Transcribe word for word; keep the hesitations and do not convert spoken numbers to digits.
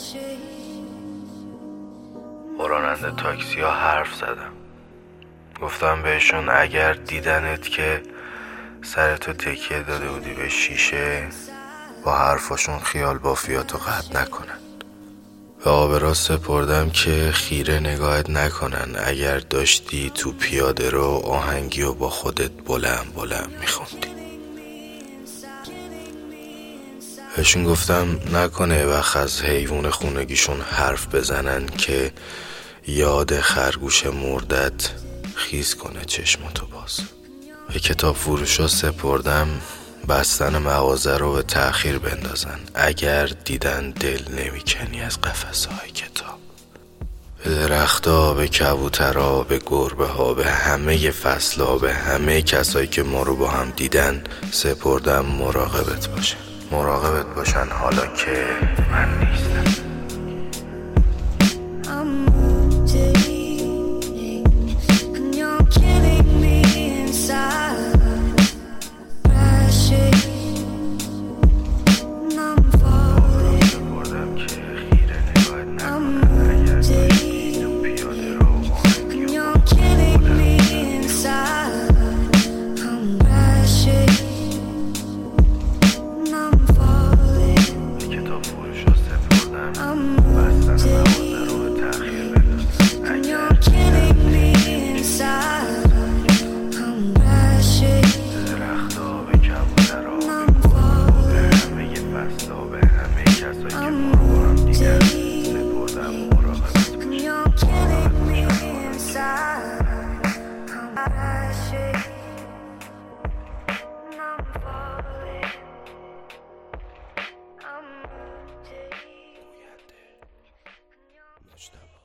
با راننده تاکسی ها حرف زدم. گفتم بهشون اگر دیدنت که سرتو تکیه داده بودی به شیشه، با حرفاشون خیال بافیاتو قطع نکنن. به آبرا سپردم که خیره نگاهت نکنن اگر داشتی تو پیاده رو آهنگی و با خودت بلند بلند میخوندی. بهشون گفتم نکنه وقت از حیوان خونگیشون حرف بزنن که یاد خرگوش مردت خیز کنه چشماتو باز. به کتاب فروشا سپردم بستن مغازه رو به تأخیر بندازن اگر دیدن دل نمیکنی از قفسهای کتاب. به درختها، به کبوترها، به گربه ها، به همه فصلها، به همه کسایی که ما رو با هم دیدن سپردم مراقبت باشن مراقبت باشن حالا که من نیستم. Stop.